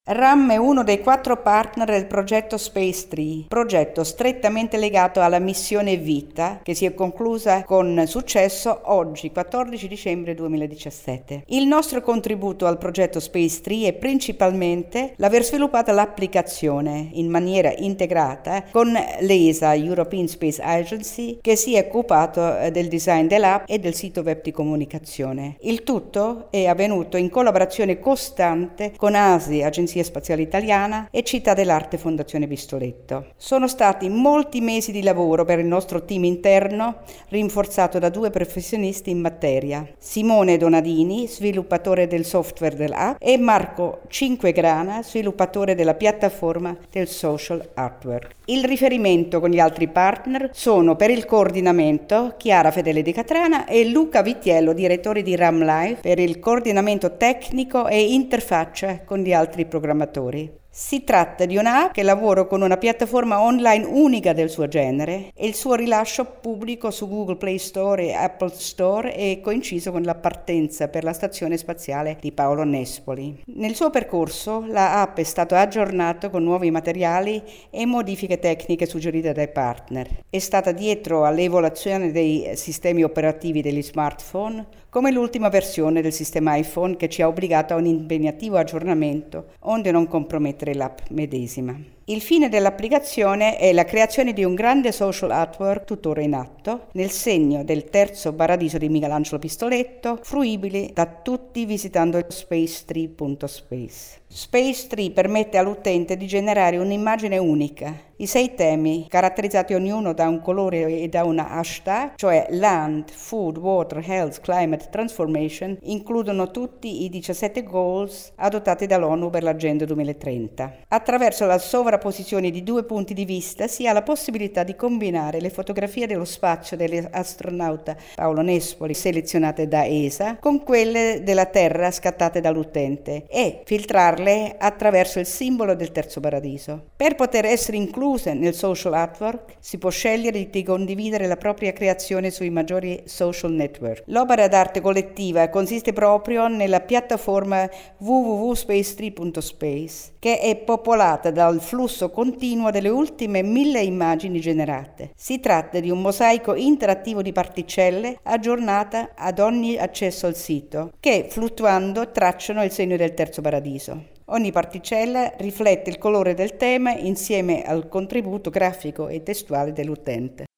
RAM è uno dei 4 partner del progetto Space Tree, progetto strettamente legato alla missione Vita, che si è conclusa con successo oggi, 14 dicembre 2017. Il nostro contributo al progetto Space Tree è principalmente l'aver sviluppato l'applicazione in maniera integrata con l'ESA, European Space Agency, che si è occupato del design dell'app e del sito web di comunicazione. Il tutto è avvenuto in collaborazione costante con ASI, Agenzia Spaziale Italiana, e Città dell'Arte Fondazione Pistoletto. Sono stati molti mesi di lavoro per il nostro team interno, rinforzato da 2 professionisti in materia: Simone Donadini, sviluppatore del software dell'app, e Marco Cinquegrana, sviluppatore della piattaforma del social artwork. Il riferimento con gli altri partner sono, per il coordinamento, Chiara Fedele di Catrana e Luca Vittiello, direttore di RAM Live, per il coordinamento tecnico e interfaccia con gli altri programmatori. Si tratta di un'app che lavora con una piattaforma online unica del suo genere e il suo rilascio pubblico su Google Play Store e Apple Store è coinciso con la partenza per la stazione spaziale di Paolo Nespoli. Nel suo percorso la app è stata aggiornata con nuovi materiali e modifiche tecniche suggerite dai partner. È stata dietro all'evoluzione dei sistemi operativi degli smartphone, come l'ultima versione del sistema iPhone, che ci ha obbligato a un impegnativo aggiornamento onde non compromettere l'app medesima. Il fine dell'applicazione è la creazione di un grande social artwork tuttora in atto, nel segno del terzo paradiso di Michelangelo Pistoletto, fruibile da tutti visitando spacetree.space. Space Tree permette all'utente di generare un'immagine unica. I 6 temi, caratterizzati ognuno da un colore e da una hashtag, cioè Land, Food, Water, Health, Climate, Transformation, includono tutti i 17 goals adottati dall'ONU per l'Agenda 2030. Attraverso la sovrapposizione di 2 punti di vista si ha la possibilità di combinare le fotografie dello spazio dell'astronauta Paolo Nespoli, selezionate da ESA, con quelle della Terra scattate dall'utente e filtrarle attraverso il simbolo del terzo paradiso. Per poter essere incluse nel social artwork si può scegliere di condividere la propria creazione sui maggiori social network. L'opera d'arte collettiva consiste proprio nella piattaforma www.spacetree.space, che è popolata dal flusso continuo delle ultime 1000 immagini generate. Si tratta di un mosaico interattivo di particelle aggiornata ad ogni accesso al sito, che fluttuando tracciano il segno del terzo paradiso. Ogni particella riflette il colore del tema insieme al contributo grafico e testuale dell'utente.